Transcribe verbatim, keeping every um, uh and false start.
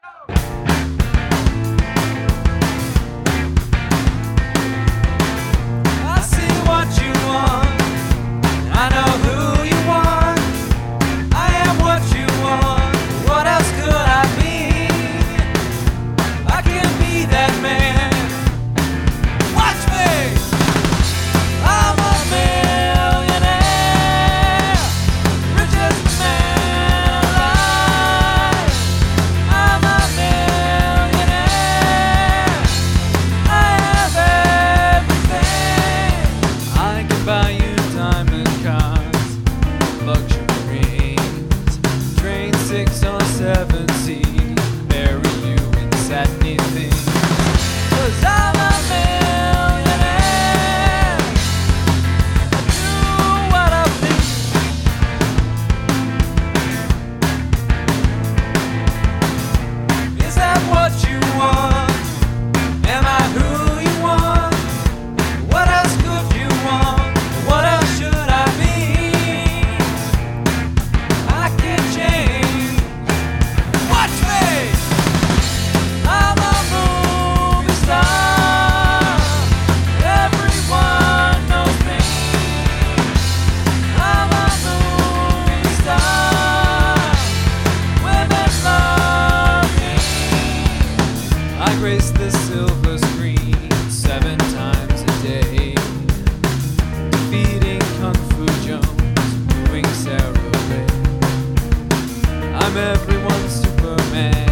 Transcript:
I see what you want, I know who you want, I am what you want, what else could I be? I can be that man, watch me! I'm a millionaire, richest man alive. I'm a millionaire, I have everything. I can buy you diamond cars, luxury rings, train six or seven seats, marry you in satiny things. 'Cause I'm a millionaire, I do what I please. Is that what you want? Am I who you want? What else could you want? What else should I be? I can change. Watch me! I'm a movie star. Everyone knows me. I'm a movie star. Women love me. I grace the silver screen seven times a day, defeating Kung Fu Jones, wooing Sarah Ray. I'm everyone's Superman.